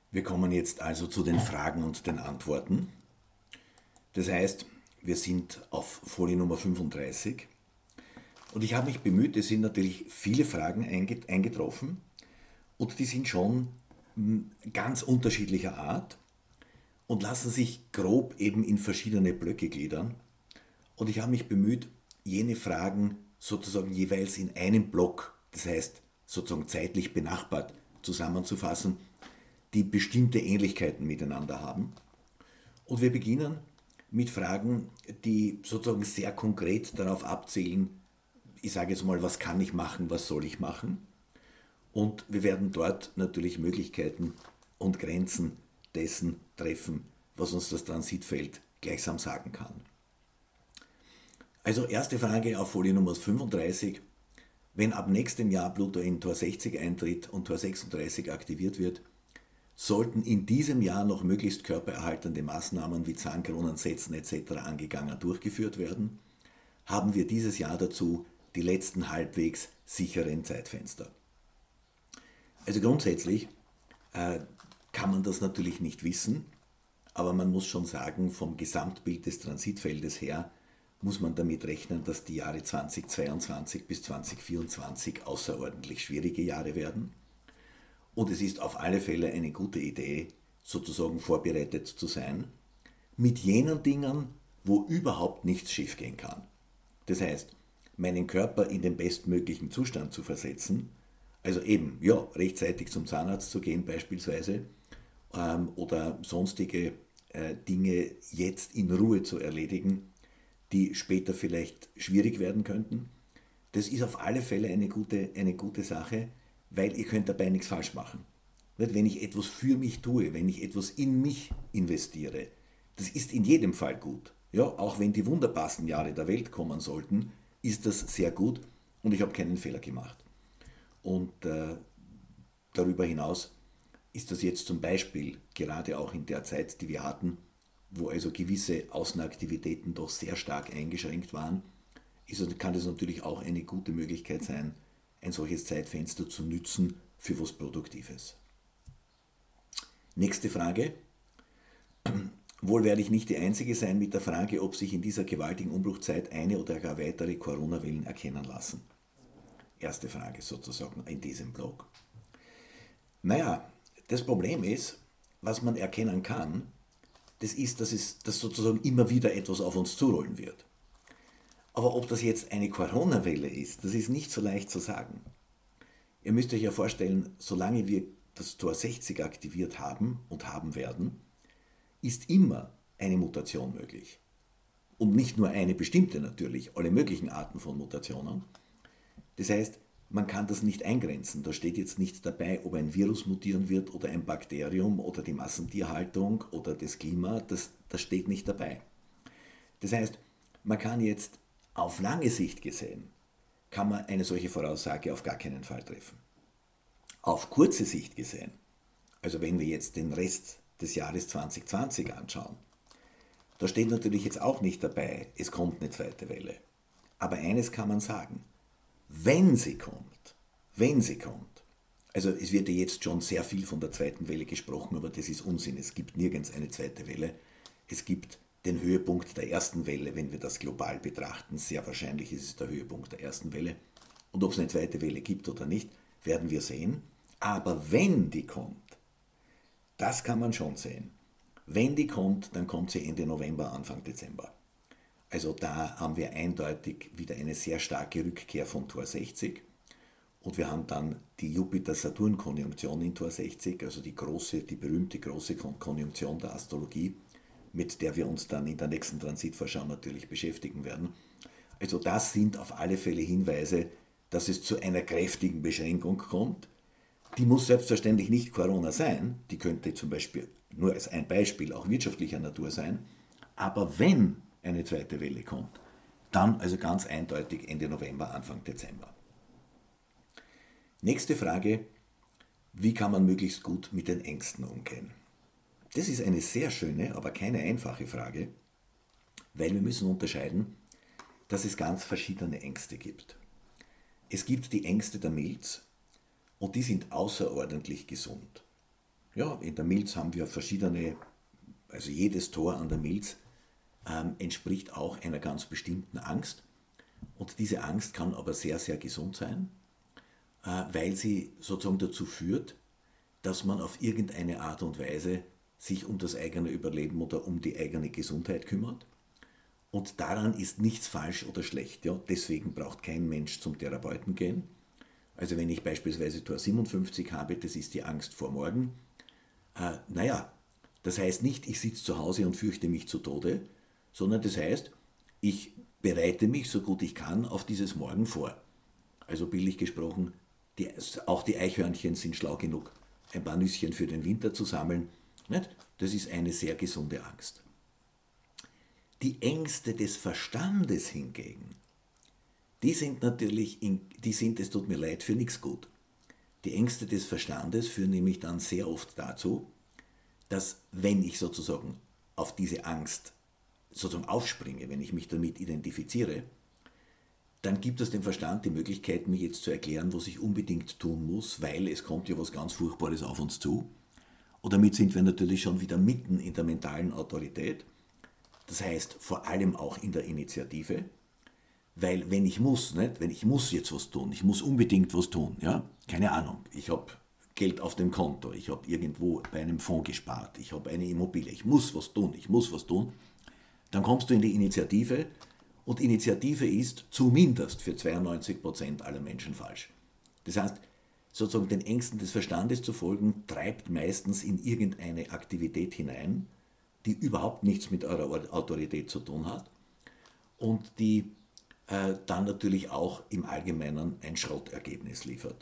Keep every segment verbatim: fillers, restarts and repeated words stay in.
Wir kommen jetzt also zu den Fragen und den Antworten. Das heißt, wir sind auf Folie Nummer fünfunddreißig und ich habe mich bemüht, es sind natürlich viele Fragen eingetroffen und die sind schon ganz unterschiedlicher Art und lassen sich grob eben in verschiedene Blöcke gliedern. Und ich habe mich bemüht, jene Fragen sozusagen jeweils in einem Block, das heißt sozusagen zeitlich benachbart, zusammenzufassen, die bestimmte Ähnlichkeiten miteinander haben. Und wir beginnen mit Fragen, die sozusagen sehr konkret darauf abzielen, ich sage jetzt mal, was kann ich machen, was soll ich machen? Und wir werden dort natürlich Möglichkeiten und Grenzen dessen treffen, was uns das Transitfeld gleichsam sagen kann. Also erste Frage auf Folie Nummer fünfunddreißig. Wenn ab nächstem Jahr Pluto in Tor sechzig eintritt und Tor sechsunddreißig aktiviert wird, sollten in diesem Jahr noch möglichst körpererhaltende Maßnahmen wie Zahnkronen setzen et cetera angegangen durchgeführt werden, haben wir dieses Jahr dazu die letzten halbwegs sicheren Zeitfenster. Also grundsätzlich äh, kann man das natürlich nicht wissen, aber man muss schon sagen, vom Gesamtbild des Transitfeldes her muss man damit rechnen, dass die Jahre zweitausendzweiundzwanzig bis zweitausendvierundzwanzig außerordentlich schwierige Jahre werden. Und es ist auf alle Fälle eine gute Idee, sozusagen vorbereitet zu sein, mit jenen Dingen, wo überhaupt nichts schiefgehen kann. Das heißt, meinen Körper in den bestmöglichen Zustand zu versetzen, also eben, ja, rechtzeitig zum Zahnarzt zu gehen beispielsweise, ähm, oder sonstige äh, Dinge jetzt in Ruhe zu erledigen, die später vielleicht schwierig werden könnten. Das ist auf alle Fälle eine gute, eine gute Sache, weil ihr könnt dabei nichts falsch machen. Wenn ich etwas für mich tue, wenn ich etwas in mich investiere, das ist in jedem Fall gut. Ja, auch wenn die wunderbarsten Jahre der Welt kommen sollten, ist das sehr gut und ich habe keinen Fehler gemacht. Und äh, darüber hinaus ist das jetzt zum Beispiel, gerade auch in der Zeit, die wir hatten, wo also gewisse Außenaktivitäten doch sehr stark eingeschränkt waren, ist, kann das natürlich auch eine gute Möglichkeit sein, ein solches Zeitfenster zu nützen für was Produktives. Nächste Frage. Wohl werde ich nicht die Einzige sein mit der Frage, ob sich in dieser gewaltigen Umbruchzeit eine oder gar weitere Corona-Wellen erkennen lassen. Erste Frage sozusagen in diesem Blog. Naja, das Problem ist, was man erkennen kann, das ist, dass es dass sozusagen immer wieder etwas auf uns zurollen wird. Aber ob das jetzt eine Corona-Welle ist, das ist nicht so leicht zu sagen. Ihr müsst euch ja vorstellen, solange wir das Tor sechzig aktiviert haben und haben werden, ist immer eine Mutation möglich. Und nicht nur eine bestimmte natürlich, alle möglichen Arten von Mutationen. Das heißt, man kann das nicht eingrenzen. Da steht jetzt nicht dabei, ob ein Virus mutieren wird oder ein Bakterium oder die Massentierhaltung oder das Klima. Das, das steht nicht dabei. Das heißt, man kann jetzt auf lange Sicht gesehen, kann man eine solche Voraussage auf gar keinen Fall treffen. Auf kurze Sicht gesehen, also wenn wir jetzt den Rest des Jahres zwanzig zwanzig anschauen, da steht natürlich jetzt auch nicht dabei, es kommt eine zweite Welle. Aber eines kann man sagen, wenn sie kommt, wenn sie kommt, also es wird ja jetzt schon sehr viel von der zweiten Welle gesprochen, aber das ist Unsinn, es gibt nirgends eine zweite Welle. Es gibt den Höhepunkt der ersten Welle, wenn wir das global betrachten. Sehr wahrscheinlich ist es der Höhepunkt der ersten Welle. Und ob es eine zweite Welle gibt oder nicht, werden wir sehen. Aber wenn die kommt, das kann man schon sehen. Wenn die kommt, dann kommt sie Ende November, Anfang Dezember. Also da haben wir eindeutig wieder eine sehr starke Rückkehr von Tor sechzig. Und wir haben dann die Jupiter-Saturn-Konjunktion in Tor sechzig, also die große, die berühmte große Konjunktion der Astrologie, mit der wir uns dann in der nächsten Transitvorschau natürlich beschäftigen werden. Also das sind auf alle Fälle Hinweise, dass es zu einer kräftigen Beschränkung kommt. Die muss selbstverständlich nicht Corona sein, die könnte zum Beispiel nur als ein Beispiel auch wirtschaftlicher Natur sein, aber wenn eine zweite Welle kommt, dann also ganz eindeutig Ende November, Anfang Dezember. Nächste Frage, wie kann man möglichst gut mit den Ängsten umgehen? Das ist eine sehr schöne, aber keine einfache Frage, weil wir müssen unterscheiden, dass es ganz verschiedene Ängste gibt. Es gibt die Ängste der Milz und die sind außerordentlich gesund. Ja, in der Milz haben wir verschiedene, also jedes Tor an der Milz ähm, entspricht auch einer ganz bestimmten Angst. Und diese Angst kann aber sehr, sehr gesund sein, äh, weil sie sozusagen dazu führt, dass man auf irgendeine Art und Weise sich um das eigene Überleben oder um die eigene Gesundheit kümmert. Und daran ist nichts falsch oder schlecht. Ja? Deswegen braucht kein Mensch zum Therapeuten gehen. Also wenn ich beispielsweise Tor siebenundfünfzig habe, das ist die Angst vor morgen. Äh, naja, das heißt nicht, ich sitze zu Hause und fürchte mich zu Tode, sondern das heißt, ich bereite mich so gut ich kann auf dieses Morgen vor. Also bildlich gesprochen, die, auch die Eichhörnchen sind schlau genug, ein paar Nüsschen für den Winter zu sammeln. Nicht? Das ist eine sehr gesunde Angst. Die Ängste des Verstandes hingegen, die sind natürlich, in, die sind, es tut mir leid, für nichts gut. Die Ängste des Verstandes führen nämlich dann sehr oft dazu, dass wenn ich sozusagen auf diese Angst sozusagen aufspringe, wenn ich mich damit identifiziere, dann gibt es dem Verstand die Möglichkeit, mir jetzt zu erklären, was ich unbedingt tun muss, weil es kommt ja was ganz Furchtbares auf uns zu. Und damit sind wir natürlich schon wieder mitten in der mentalen Autorität. Das heißt vor allem auch in der Initiative, weil wenn ich muss, nicht? Wenn ich muss jetzt was tun, ich muss unbedingt was tun, ja, keine Ahnung, ich habe Geld auf dem Konto, ich habe irgendwo bei einem Fonds gespart, ich habe eine Immobilie, ich muss was tun, ich muss was tun, dann kommst du in die Initiative und Initiative ist zumindest für zweiundneunzig Prozent aller Menschen falsch. Das heißt, sozusagen den Ängsten des Verstandes zu folgen, treibt meistens in irgendeine Aktivität hinein, die überhaupt nichts mit eurer Autorität zu tun hat und die äh, dann natürlich auch im Allgemeinen ein Schrottergebnis liefert.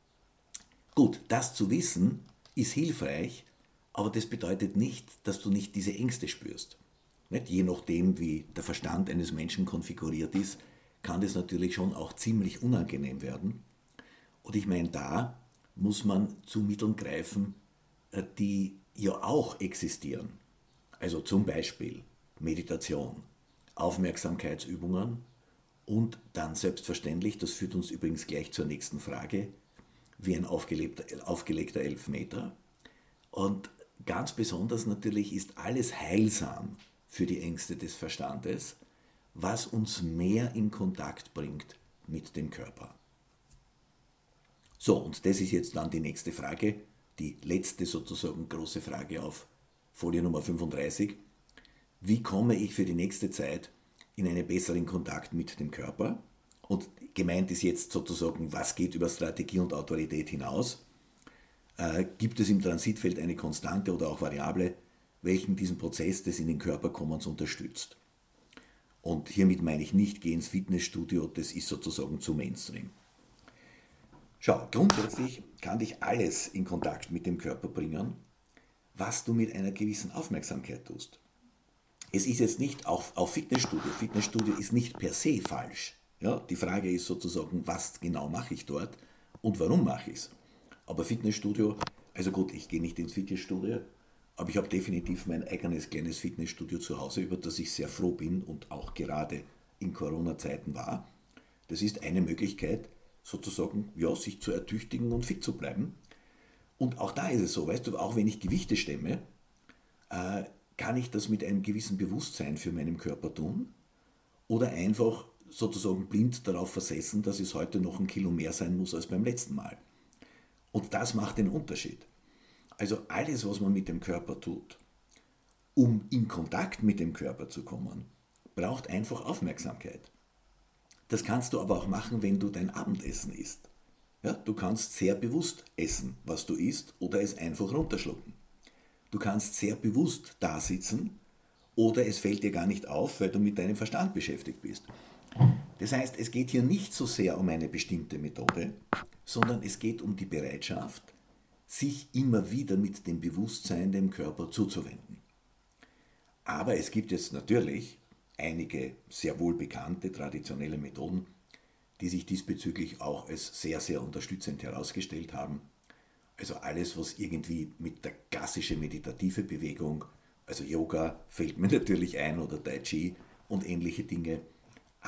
Gut, das zu wissen ist hilfreich, aber das bedeutet nicht, dass du nicht diese Ängste spürst. Nicht? Je nachdem, wie der Verstand eines Menschen konfiguriert ist, kann das natürlich schon auch ziemlich unangenehm werden. Und ich meine, da muss man zu Mitteln greifen, die ja auch existieren. Also zum Beispiel Meditation, Aufmerksamkeitsübungen und dann selbstverständlich, das führt uns übrigens gleich zur nächsten Frage, wie ein aufgelegter Elfmeter. Und ganz besonders natürlich ist alles heilsam für die Ängste des Verstandes, was uns mehr in Kontakt bringt mit dem Körper. So, und das ist jetzt dann die nächste Frage, die letzte sozusagen große Frage auf Folie Nummer fünfunddreißig. Wie komme ich für die nächste Zeit in einen besseren Kontakt mit dem Körper? Und gemeint ist jetzt sozusagen, was geht über Strategie und Autorität hinaus? Äh, gibt es im Transitfeld eine Konstante oder auch Variable, welchen diesen Prozess des in den Körper Kommens unterstützt? Und hiermit meine ich nicht, geh ins Fitnessstudio, das ist sozusagen zu Mainstream. Schau, grundsätzlich kann dich alles in Kontakt mit dem Körper bringen, was du mit einer gewissen Aufmerksamkeit tust. Es ist jetzt nicht auf, auf Fitnessstudio, Fitnessstudio ist nicht per se falsch. Ja, die Frage ist sozusagen, was genau mache ich dort und warum mache ich es. Aber Fitnessstudio, also gut, ich gehe nicht ins Fitnessstudio, aber ich habe definitiv mein eigenes kleines Fitnessstudio zu Hause, über das ich sehr froh bin und auch gerade in Corona-Zeiten war. Das ist eine Möglichkeit, sozusagen, ja, sich zu ertüchtigen und fit zu bleiben. Und auch da ist es so, weißt du, auch wenn ich Gewichte stemme, äh, kann ich das mit einem gewissen Bewusstsein für meinen Körper tun oder einfach sozusagen blind darauf versessen, dass es heute noch ein Kilo mehr sein muss als beim letzten Mal. Und das macht den Unterschied. Also alles, was man mit dem Körper tut, um in Kontakt mit dem Körper zu kommen, braucht einfach Aufmerksamkeit. Das kannst du aber auch machen, wenn du dein Abendessen isst. Ja, du kannst sehr bewusst essen, was du isst, oder es einfach runterschlucken. Du kannst sehr bewusst da sitzen oder es fällt dir gar nicht auf, weil du mit deinem Verstand beschäftigt bist. Das heißt, es geht hier nicht so sehr um eine bestimmte Methode, sondern es geht um die Bereitschaft, sich immer wieder mit dem Bewusstsein dem Körper zuzuwenden. Aber es gibt jetzt natürlich einige sehr wohl bekannte traditionelle Methoden, die sich diesbezüglich auch als sehr, sehr unterstützend herausgestellt haben. Also alles, was irgendwie mit der klassischen meditative Bewegung, also Yoga fällt mir natürlich ein oder Tai Chi und ähnliche Dinge.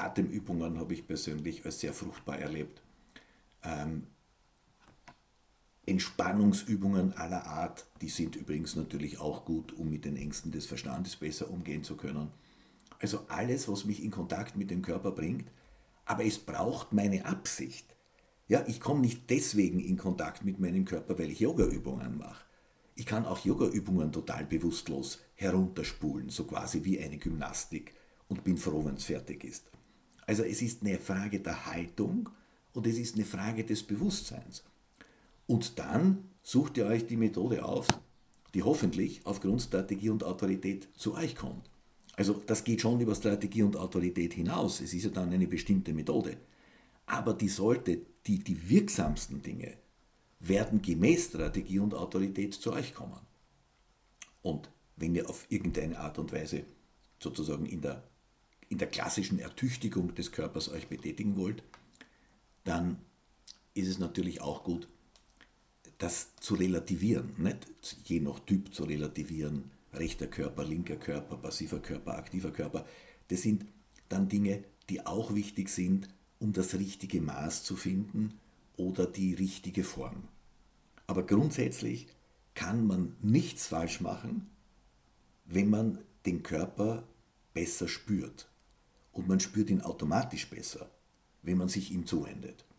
Atemübungen habe ich persönlich als sehr fruchtbar erlebt. Ähm, Entspannungsübungen aller Art, die sind übrigens natürlich auch gut, um mit den Ängsten des Verstandes besser umgehen zu können. Also alles, was mich in Kontakt mit dem Körper bringt, aber es braucht meine Absicht. Ja, ich komme nicht deswegen in Kontakt mit meinem Körper, weil ich Yogaübungen mache. Ich kann auch Yogaübungen total bewusstlos herunterspulen, so quasi wie eine Gymnastik, und bin froh, wenn es fertig ist. Also es ist eine Frage der Haltung und es ist eine Frage des Bewusstseins. Und dann sucht ihr euch die Methode auf, die hoffentlich aufgrund Strategie und Autorität zu euch kommt. Also das geht schon über Strategie und Autorität hinaus. Es ist ja dann eine bestimmte Methode. Aber die sollte, die, die wirksamsten Dinge werden gemäß Strategie und Autorität zu euch kommen. Und wenn ihr auf irgendeine Art und Weise sozusagen in der, in der klassischen Ertüchtigung des Körpers euch betätigen wollt, dann ist es natürlich auch gut, das zu relativieren, nicht je nach Typ zu relativieren, rechter Körper, linker Körper, passiver Körper, aktiver Körper. Das sind dann Dinge, die auch wichtig sind, um das richtige Maß zu finden oder die richtige Form. Aber grundsätzlich kann man nichts falsch machen, wenn man den Körper besser spürt. Und man spürt ihn automatisch besser, wenn man sich ihm zuwendet.